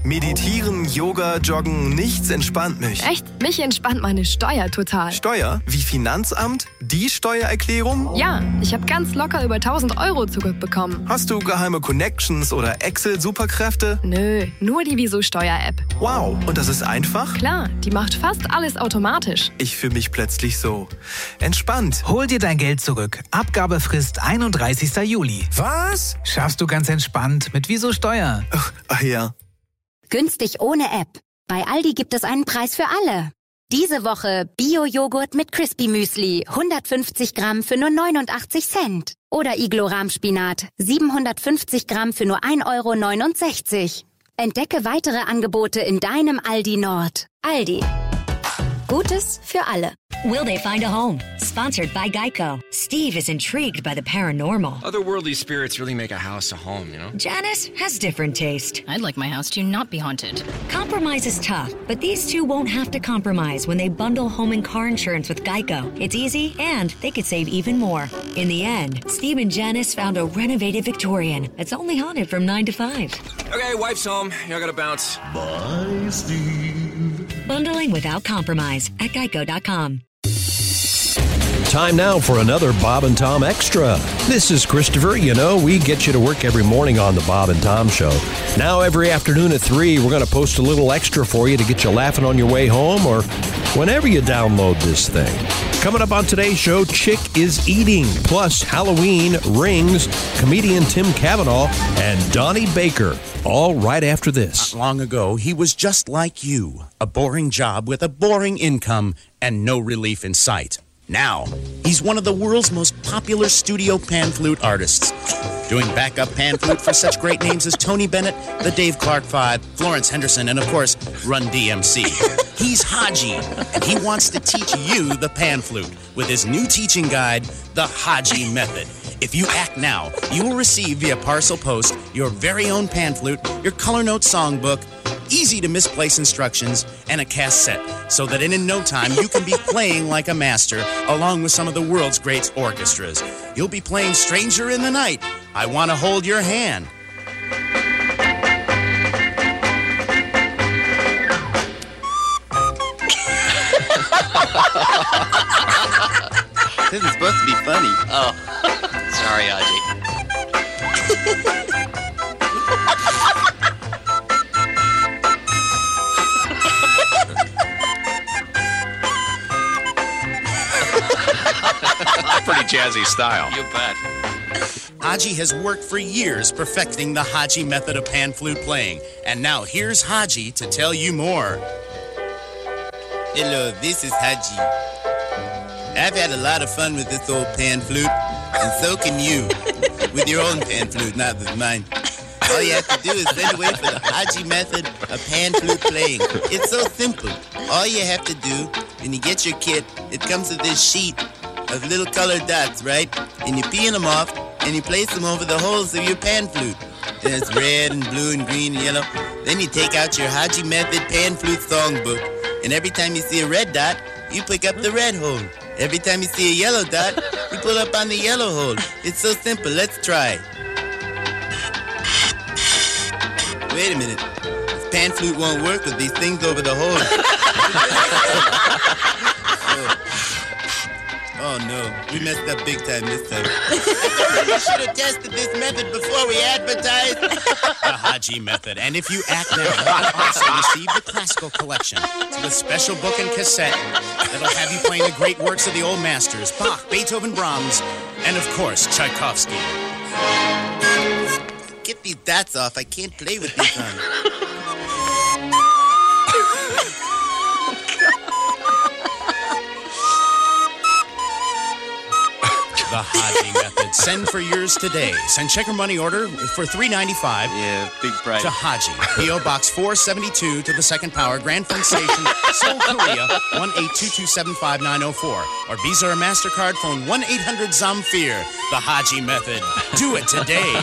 Meditieren, Yoga, Joggen, nichts entspannt mich. Echt? Mich entspannt meine Steuer total. Steuer? Wie Finanzamt? Die Steuererklärung? Ja, ich habe ganz locker über 1.000 Euro zurückbekommen. Hast du geheime Connections oder Excel-Superkräfte? Nö, nur die Wieso-Steuer-App. Wow, und das ist einfach? Klar, die macht fast alles automatisch. Ich fühle mich plötzlich so entspannt. Hol dir dein Geld zurück. Abgabefrist 31. Juli. Was? Schaffst du ganz entspannt mit Wieso Steuer. Ach ja. Günstig ohne App. Bei Aldi gibt es einen Preis für alle. Diese Woche Bio-Joghurt mit Crispy Müsli, 150 Gramm für nur 89 Cent. Oder Iglo-Rahmspinat, 750 Gramm für nur 1,69 €. Entdecke weitere Angebote in deinem Aldi Nord. Aldi. Gutes für alle. Will they find a home? Sponsored by Geico. Steve is intrigued by the paranormal. Otherworldly spirits really make a house a home, you know? Janice has different taste. I'd like my house to not be haunted. Compromise is tough, but these two won't have to compromise when they bundle home and car insurance with Geico. It's easy, and they could save even more. In the end, Steve and Janice found a renovated Victorian that's only haunted from 9 to 5. Okay, wife's home. I gotta bounce. Bye, Steve. Bundling without compromise at Geico.com. Time now for another Bob and Tom Extra. This is Christopher. You know, we get you to work every morning on the Bob and Tom Show. Now, every afternoon at 3, we're going to post a little extra for you to get you laughing on your way home or whenever you download this thing. Coming up on today's show, Chick is Eating, plus Halloween, Rings, comedian Tim Cavanaugh, and Donnie Baker. All right after this. Not long ago, he was just like you. A boring job with a boring income and no relief in sight. Now, he's one of the world's most popular studio pan flute artists, doing backup pan flute for such great names as Tony Bennett, the Dave Clark Five, Florence Henderson, and of course, Run DMC. He's Haji, and he wants to teach you the pan flute with his new teaching guide, the Haji Method. If you act now, you will receive via parcel post your very own pan flute, your color note songbook, easy to misplace instructions, and a cassette, so that in no time you can be playing like a master along with some of the world's great orchestras. You'll be playing Stranger in the Night, I Want to Hold Your Hand. This is supposed to be funny. Oh, sorry, Haji. Pretty jazzy style. You bet. Haji has worked for years perfecting the Haji method of pan flute playing. And now here's Haji to tell you more. Hello, this is Haji. I've had a lot of fun with this old pan flute, and so can you. With your own pan flute, not with mine. All you have to do is send away for the Haji method of pan flute playing. It's so simple. All you have to do, when you get your kit, it comes with this sheet of little colored dots, right? And you peel them off, and you place them over the holes of your pan flute. And it's red and blue and green and yellow. Then you take out your Haji method pan flute songbook, and every time you see a red dot, you pick up the red hole. Every time you see a yellow dot, you pull up on the yellow hole. It's so simple. Let's try. Wait a minute. This pan flute won't work with these things over the hole. Oh no, we messed up big time this time. We should have tested this method before we advertised. The Haji method. And if you act now, you'll also receive the classical collection. It's a special book and cassette that'll have you playing the great works of the old masters, Bach, Beethoven, Brahms, and of course, Tchaikovsky. Get these dots off. I can't play with these on. The Haji method. Send for yours today. Send check or money order for $3.95. Yeah, big price. To Haji. P.O. Box 472 to the Second Power, Grand Fund Station, Seoul, Korea, 1-822-75904. Or Visa or MasterCard, phone 1-800-ZAMFIR. The Haji method. Do it today.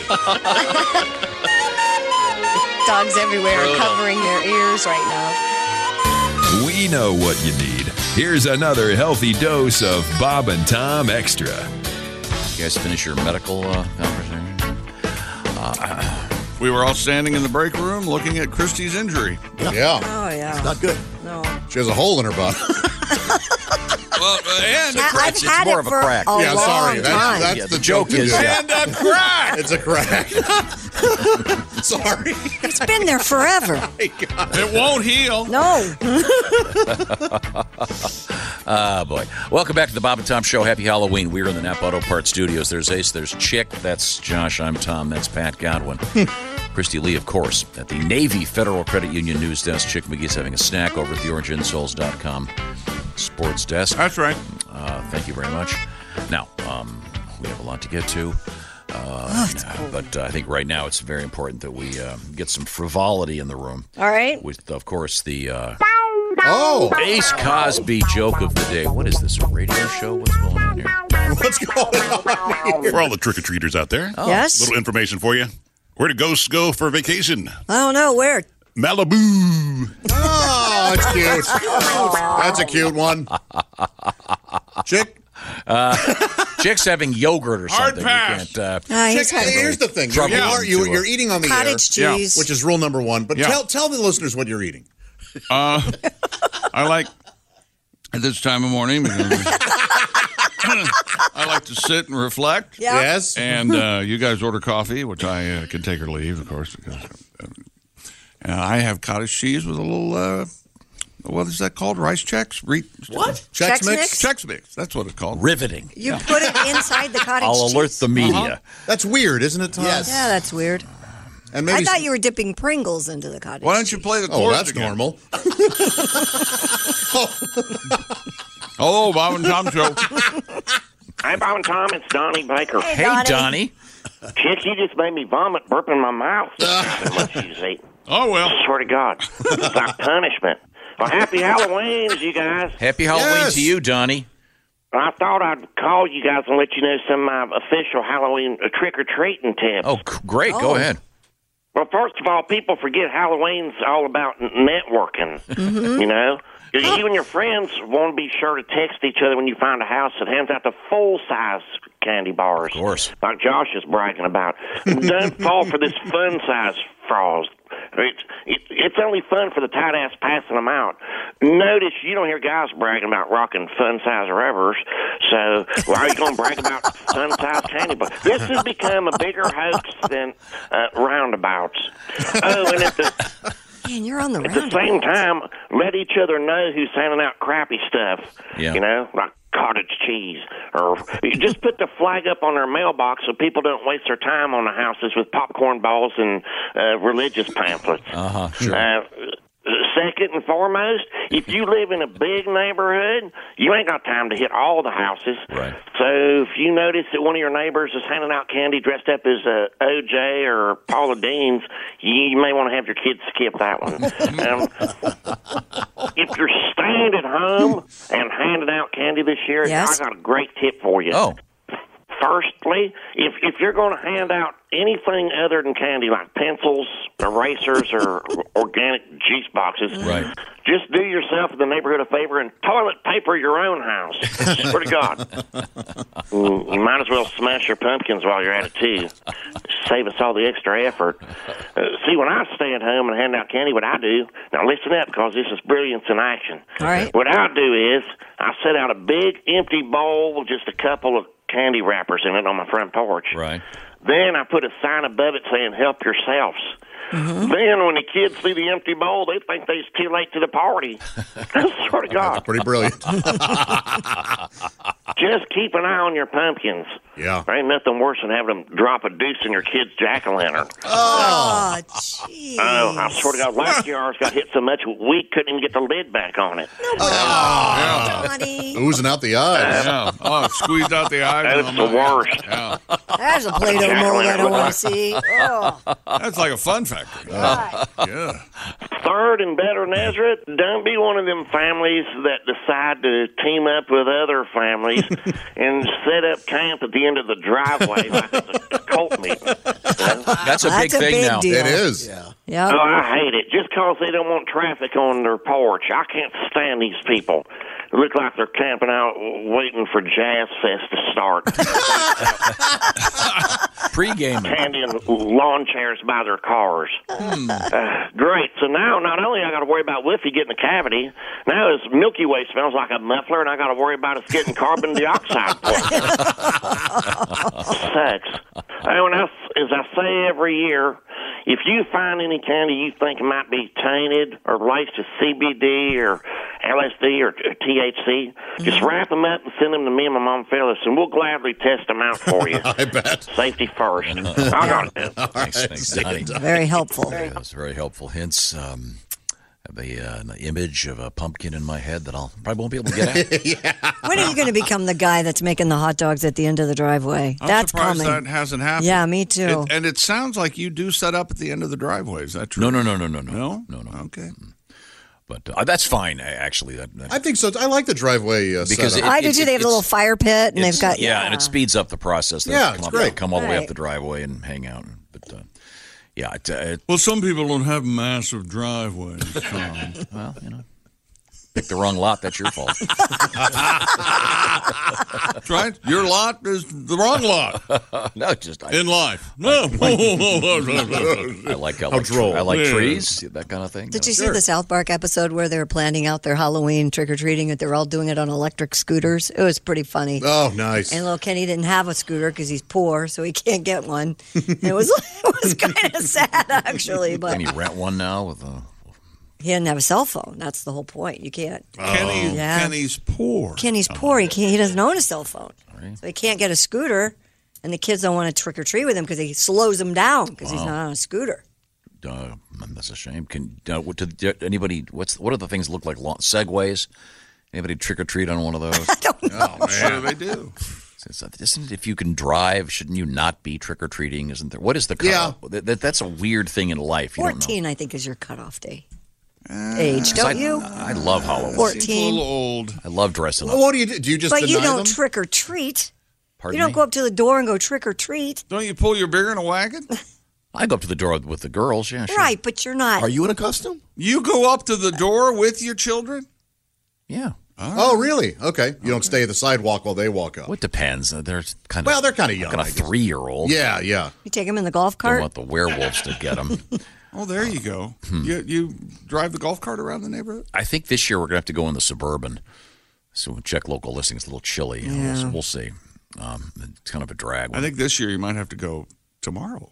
Dogs everywhere are covering their ears right now. We know what you need. Here's another healthy dose of Bob and Tom Extra. You guys finish your medical conversation? We were all standing in the break room looking at Christy's injury. Yeah. Oh, yeah. It's not good. No. She has a hole in her butt. Well, and I've had more it of a for crack. a Yeah, long sorry. time. That's the joke is. and a crack. It's a crack. Sorry. It's been there forever. It won't heal. No. Boy. Welcome back to the Bob and Tom Show. Happy Halloween. We're in the Napa Auto Parts Studios. There's Ace, there's Chick, that's Josh, I'm Tom, that's Pat Godwin. Christy Lee, of course, at the Navy Federal Credit Union News Desk. Chick McGee's having a snack over at the OrangeInsoles.com Sports Desk. That's right. Thank you very much. Now, we have a lot to get to. But I think right now it's very important that we get some frivolity in the room. All right. With, of course, the Ace Cosby joke of the day. What is this, a radio show? What's going on here? What's going on here? For all the trick-or-treaters out there, Yes. little information for you. Where do ghosts go for vacation? I don't know. Where? Malibu. Oh, it's cute. That's a cute one. Chick? Chick's having yogurt or Hard something. pass. You can't, He's Chick, here's the thing. You're eating on the cottage air, cheese. which is rule number one. But Yeah. tell the listeners what you're eating. I like at this time of morning because I like to sit and reflect. Yeah. Yes. And you guys order coffee, which I can take or leave, of course. Because I have cottage cheese with a little, what is that called? Rice Chex? What? Chex Mix? Chex Mix. That's what it's called. riveting. You put it inside the cottage I'll cheese? alert the media. That's weird, isn't it, Tom? Yes. Yeah, that's weird. And maybe I thought you were dipping Pringles into the cottage Why don't you play the chorus Oh, that's again? normal. Hello, Bob and Tom Show. Hey, Bob and Tom, it's Donnie Baker. Hey, Donnie. Chick, you just made me vomit burping my mouth. So much you eat. Oh, well. I swear to God. It's like punishment. Well, happy Halloween, you guys. Happy Halloween Yes. to you, Donnie. I thought I'd call you guys and let you know some of my official Halloween trick-or-treating tips. Oh, great. Go ahead. Well, first of all, people forget Halloween's all about networking, you know? You and your friends want to be sure to text each other when you find a house that hands out the full-size candy bars. Of course. Like Josh is bragging about. Don't fall for this fun-size frost. It's only fun for the tight ass passing them out. Notice you don't hear guys bragging about rocking fun-size rubbers, so why are you going to brag about fun-size candy bars? This has become a bigger hoax than roundabouts. Oh, and at Man, you're on the the same time, let each other know who's handing out crappy stuff. Yeah. You know, like cottage cheese. Or you just put the flag up on their mailbox so people don't waste their time on the houses with popcorn balls and religious pamphlets. Sure. Second and foremost, if you live in a big neighborhood, you ain't got time to hit all the houses. Right. So if you notice that one of your neighbors is handing out candy dressed up as OJ or Paula Dean's, you may want to have your kids skip that one. If you're staying at home and handing out candy this year, Yes. I got a great tip for you. Oh. Firstly, if you're going to hand out anything other than candy, like pencils, erasers, or organic juice boxes, Right. just do yourself and the neighborhood a favor and toilet paper your own house. Swear to God. You might as well smash your pumpkins while you're at it, too. Save us all the extra effort. See, when I stay at home and hand out candy, what I do, now listen up, because this is brilliance in action. All right. What I do is I set out a big empty bowl with just a couple of candy wrappers in it on my front porch. Right. Then I put a sign above it saying, help yourselves. Then when the kids see the empty bowl, they think they're too late to the party. I swear to God. Pretty brilliant. Just keep an eye on your pumpkins. Yeah. There ain't nothing worse than having them drop a deuce in your kid's jack-o'-lantern. Oh, jeez. Oh, I swear to God, last year ours got hit so much we couldn't even get the lid back on it. Donnie. Oozing out the eyes. Yeah. Oh, squeezed out the eyes. That's the worst. Yeah. There's a Play-Doh mold I don't want to see. Oh. That's like a fun factory. Yeah. Third and better, Nezra, don't be one of them families that decide to team up with other families and set up camp at the end of the driveway like it's a cult meeting. That's a big thing now. Deal. It is. Yeah. Oh, I hate it. Just because they don't want traffic on their porch. I can't stand these people. They look like they're camping out waiting for Jazz Fest to start. pre-gaming. candy and lawn chairs by their cars. Great. So now, not only I got to worry about Woofy getting a cavity, now his Milky Way smells like a muffler, and I got to worry about us getting carbon dioxide poisoning. Sex. And as I say every year, if you find any candy you think might be tainted or laced with CBD or LSD or THC, just wrap them up and send them to me and my mom Phyllis, and we'll gladly test them out for you. I bet. Safety first. I got it. Thanks, Donnie. Very helpful. That's very helpful hints. Have an image of a pumpkin in my head that I'll probably won't be able to get at. When are you going to become the guy that's making the hot dogs at the end of the driveway? I'm That's surprised coming. that hasn't happened. Yeah, me too. And it sounds like you do set up at the end of the driveway. Is that true? No. No? Okay. But that's fine, actually. I think so. I like the driveway because setup. I do too. They have a little fire pit, and they've got and it speeds up the process. They Yeah, come it's great. Come all the way up Right. the driveway and hang out. But yeah, Well, some people don't have massive driveways. well, pick the wrong lot. That's your fault. That's right. Your lot is the wrong lot. No, in life. No. I like droll. I like Yeah. trees, that kind of thing. Did you see the South Park episode where they were planning out their Halloween trick-or-treating and they're all doing it on electric scooters? It was pretty funny. Oh, nice. And little Kenny didn't have a scooter because he's poor, so he can't get one. And it was kind of sad, actually. But Can you rent one now with a... he didn't have a cell phone. That's the whole point. You can't. Kenny's poor. Kenny's poor. He doesn't own a cell phone. Right. So he can't get a scooter. And the kids don't want to trick-or-treat with him because he slows them down because he's not on a scooter. That's a shame. Anybody? What are the things that look like segways? Anybody trick or treat on one of those? I don't know. Oh, sure they do. Isn't if you can drive, shouldn't you not be trick or treating? Isn't there? What is the cutoff? That's a weird thing in life. You 14, I think, is your cutoff day. Age, don't you? I love Halloween. 14. Seems a little old. I love dressing up. Well, what do you do? Do you just But deny you don't them? trick or treat. Pardon You don't me? go up to the door and go trick or treat. Don't you pull your beer in a wagon? I go up to the door with the girls. Yeah, sure. Right, but you're not. Are you in a costume? You go up to the door with your children? Yeah. Oh, really? Okay. You don't stay at the sidewalk while they walk up. Well, it depends. They're kind of Well, they're kind of young. like a I guess. 3-year-old. Yeah. You take them in the golf Don't cart? want the werewolves to get them. Oh, there you go. You drive the golf cart around the neighborhood? I think this year we're going to have to go in the Suburban. So we'll check local listings. It's a little chilly. Yeah. We'll see. It's kind of a drag. I think this year you might have to go tomorrow.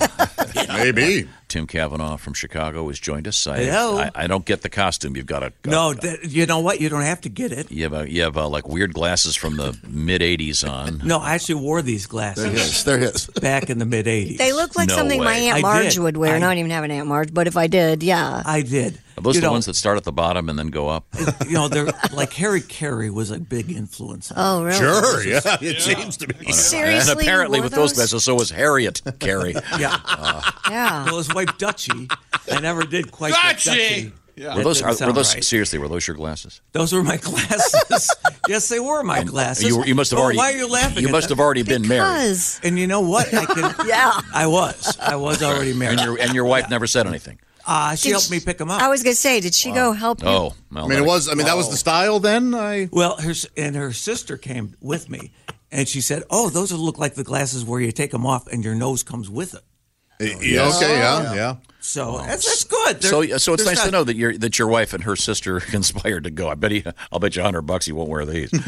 Maybe. Tim Cavanaugh from Chicago has joined us. Hello. I don't get the costume. You've got to. No, you know what? You don't have to get it. You have like weird glasses from the mid '80s on. No, I actually wore these glasses. They're his. Back in the mid '80s. They look like No something my way. Aunt I Marge did. would wear. And I don't even have an Aunt Marge, but if I did, yeah. I did. Are those You the know, ones that start at the bottom and then go up? they're like Harry Carey was a big influence. Oh, really? Sure. Yeah. It seems to be. Seriously? And apparently, you wore with those glasses, so was Harriet Carey. Yeah. Yeah. Well, his wife Dutchie, I never did quite get Dutchie. Yeah. Were those right. seriously? Were those your glasses? Those were my glasses. Yes, they were my glasses. You must have Oh, already. Why are you laughing? You at must that? have already been married. Because. And you know what? I can. Yeah. I was already married. And your wife never said anything. She helped me pick them up. I was going to say, did she go help you? Oh, well, I mean, that was the style then. Well, her sister came with me, and she said, "Oh, those look like the glasses where you take them off and your nose comes with it." Yes. Okay. Yeah. So that's good. So it's there's nice to not- know that your wife and her sister conspired to go. I'll bet you $100 you won't wear these. Don't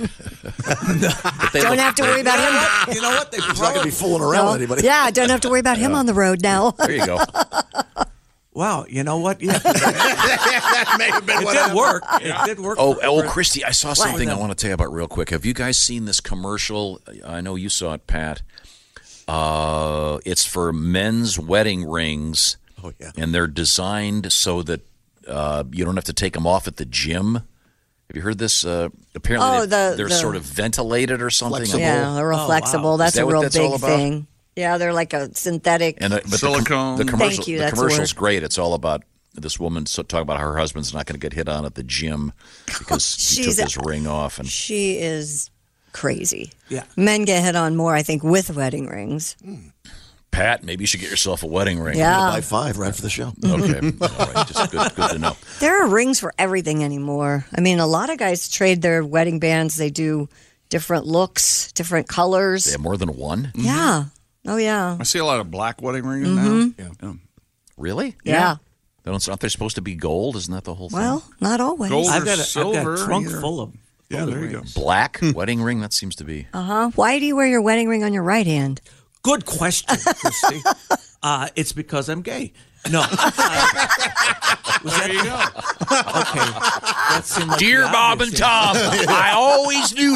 have to worry about him. You know what? He's not going to be fooling around with anybody. Yeah, don't have to worry about him on the road now. There you go. Wow, you know what? Yeah. That may have been It what did happened. work. It did work. Oh, Christy, I saw something I want to tell you about real quick. Have you guys seen this commercial? I know you saw it, Pat. It's for men's wedding rings. Oh, yeah. And they're designed so that you don't have to take them off at the gym. Have you heard this? Apparently, they're sort of ventilated or something. Flexible. Yeah, they're real flexible. That's Is that a what real that's all big about? thing. Yeah, they're like a synthetic But silicone. The commercial, Thank you, the that's the commercial's word. great. It's all about this woman talking about how her husband's not going to get hit on at the gym because he took his ring off. And She is crazy. Yeah. Men get hit on more, I think, with wedding rings. Pat, maybe you should get yourself a wedding ring. Yeah. I'm gonna buy 5 right for the show. Okay. All right. Just good to know. There are rings for everything anymore. I mean, a lot of guys trade their wedding bands. They do different looks, different colors. They have more than one? Yeah. Oh, yeah. I see a lot of black wedding rings Mhm. now. Yeah. Really? Yeah. Aren't they supposed to be gold? Isn't that the whole thing? Well, not always. Gold I've or got a silver, trunk either. full of Yeah, there you go. Black wedding ring? That seems to be. Why do you wear your wedding ring on your right hand? Good question, Christy. It's because I'm gay. No. There you go. Okay. That seemed like Dear the Bob and obvious Tom, answer. I always knew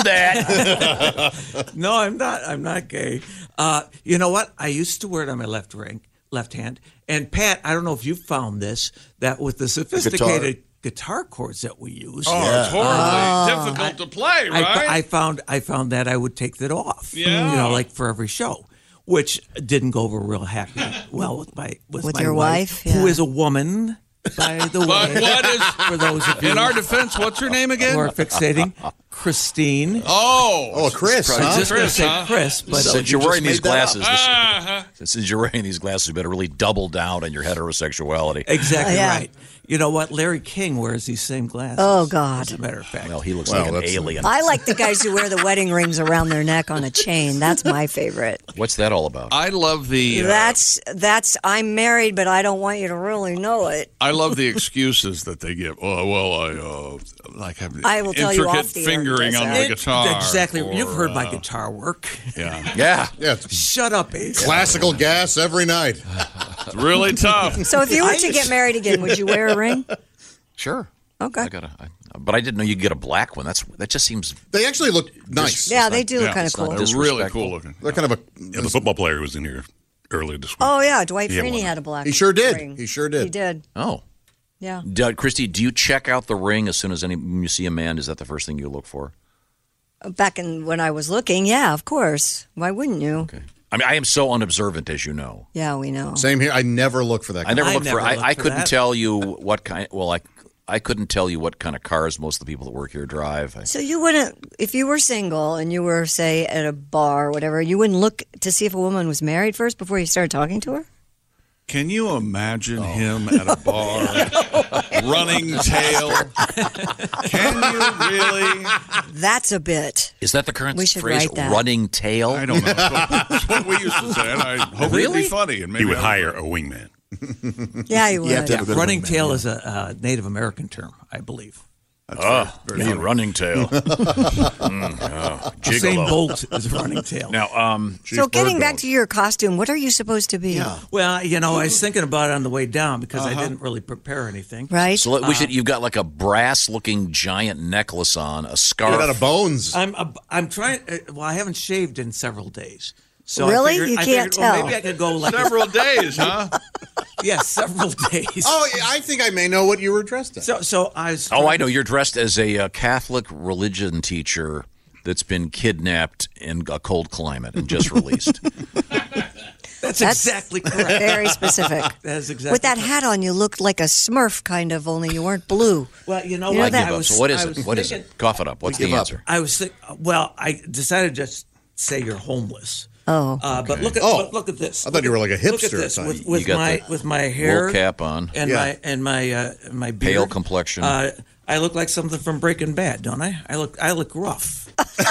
that. No, I'm not. I'm not gay. You know what? I used to wear it on my left hand. And Pat, I don't know if you found this, that with the sophisticated guitar chords that we use. It's horribly difficult to play, right? I found that I would take that off. Yeah. You know, like for every show, which didn't go over real well with my your wife, who yeah. is a woman, by the way. But what is, for those of you in our defense, what's her name again? who are fixating, Christine. Oh, Chris, I was just going to Chris, say huh? Chris, but Since you're wearing these glasses, Uh-huh. since you're wearing these glasses, you better really double down on your heterosexuality. exactly Yeah. right. You know what? Larry King wears these same glasses. Oh, God. As a matter of fact. Well, he looks Well, like an that's- alien. I like the guys who wear the wedding rings around their neck on a chain. That's my favorite. What's that all about? I love the That's I'm married, but I don't want you to really know it. I love the excuses that they give. Well, I have I will tell you intricate off the air, fingering he does on that. the guitar. Exactly. or, You've heard my guitar work. Yeah, Yeah. Yeah, it's Shut up, Ace. classical gas every night. it's really tough. So if you were to get married again, would you wear a ring? Sure. Okay. But I didn't know you could get a black one. That just seems. They actually look nice. Yeah, they do look kind of it's not cool. They're really disrespectful. cool looking. They're kind of a. Yeah, the football player who was in here earlier this week. Oh yeah, Dwight He had Freeney one. had a black. He sure did. ring. He sure did. He did. Oh. Yeah. Christy, do you check out the ring as soon as when you see a man? Is that the first thing you look for? Back when I was looking, yeah, of course. Why wouldn't you? Okay. I mean, I am so unobservant, as you know. Yeah, we know. Same here. I never look for that. I never I look for. never look I for couldn't that. tell you what kind. Well, I couldn't tell you what kind of cars most of the people that work here drive. So you wouldn't, if you were single and you were, say, at a bar or whatever, you wouldn't look to see if a woman was married first before you started talking to her? Can you imagine him at a bar running tail? Can you really? That's a bit. Is that the current We should phrase? write that. Running tail? I don't know. That's what we used to say. And I hope it'd be funny. And maybe He would I hire a wingman. Yeah, you would. You have to have a good Running wingman, tail yeah. is a Native American term, I believe. Very running tail. Usain Gigolo. Bolt is a running tail. Now, So getting back to your costume, what are you supposed to be? Yeah. Well, you know, I was thinking about it on the way down because I didn't really prepare anything. Right? so we should. You've got like a brass-looking giant necklace on, a scarf. Made out of bones. I'm trying. Well, I haven't shaved in several days. So Really? I figured, You can't tell. Maybe I could go like Several days, huh? Yes, several days. Oh, I think I may know what you were dressed as. So I was. Oh, I know. You're dressed as a Catholic religion teacher that's been kidnapped in a cold climate and just released. That's exactly correct. Very specific. That is exactly With that correct. hat on, you looked like a Smurf, kind of, only you weren't blue. Well, you know You know what? that- Give up. So what is it? What is it? Cough it up. What's the answer? I was well, I decided to just say you're homeless. Oh, But look at Oh. look at this. I thought you were like a Look at hipster this type. with You got my the with my hair wool cap on. and Yeah. my beard. Pale complexion. I look like something from Breaking Bad, don't I? I look rough.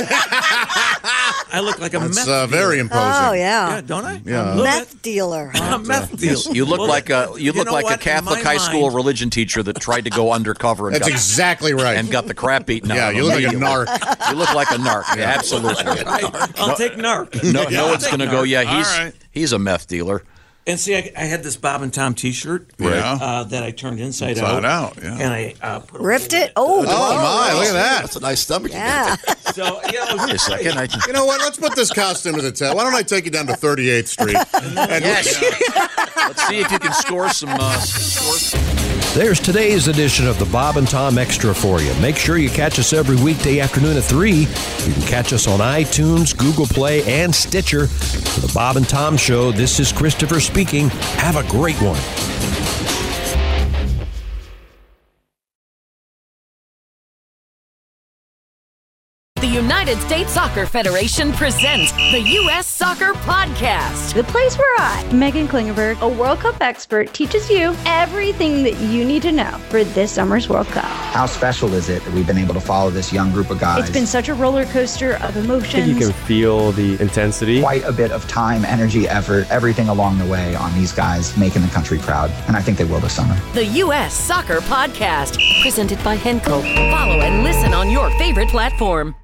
I look like a That's meth very dealer. imposing. Oh, yeah. Yeah, don't I? Yeah. I'm a little Meth dealer. bit- I'm a meth dealer. You look Well, like a you look know like a what? In Catholic my high school mind- religion teacher that tried to go undercover and That's got, exactly right. and got the crap beaten out Yeah, of you him look like a immediately. narc. You look like a narc. Yeah, absolutely. I'll take narc. No one's going to go. Yeah, All right. he's a meth dealer. And see, I had this Bob and Tom T-shirt Yeah. That I turned inside Inside out. out, yeah. And I put Ripped it? Oh, Oh, my, look at that. That's a nice stomach. yeah. So yeah, Wait a second. You know what? Let's put this costume to the test. Why don't I take you down to 38th Street? And Let's see if you can score some. There's today's edition of the Bob and Tom Extra for you. Make sure you catch us every weekday afternoon at 3. You can catch us on iTunes, Google Play, and Stitcher. For the Bob and Tom Show, this is Christopher speaking. Have a great one. The United States Soccer Federation presents the U.S. Soccer Podcast. The place where I, Megan Klingenberg, a World Cup expert, teaches you everything that you need to know for this summer's World Cup. How special is it that we've been able to follow this young group of guys? It's been such a roller coaster of emotions. I think you can feel the intensity. Quite a bit of time, energy, effort, everything along the way on these guys making the country proud. And I think they will this summer. The U.S. Soccer Podcast, presented by Henkel. Follow and listen on your favorite platform.